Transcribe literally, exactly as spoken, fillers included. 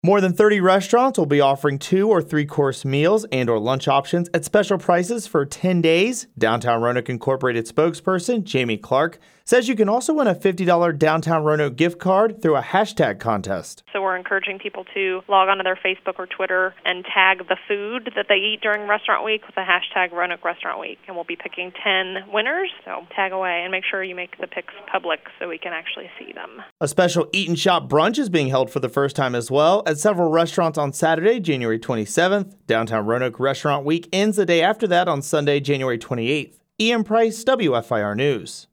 More than thirty restaurants will be offering two or three course meals and or lunch options at special prices for ten days. Downtown Roanoke Incorporated spokesperson Jamie Clark says you can also win a fifty dollars Downtown Roanoke gift card through a hashtag contest. So we're encouraging people to log onto their Facebook or Twitter and tag the food that they eat during Restaurant Week with the hashtag Roanoke Restaurant Week. And we'll be picking ten winners. So tag away and make sure you make the picks public so we can actually see them. A special Eat and Shop brunch is being held for the first time as well at several restaurants on Saturday, January twenty-seventh. Downtown Roanoke Restaurant Week ends the day after that on Sunday, January twenty-eighth. Ian Price, W F I R News.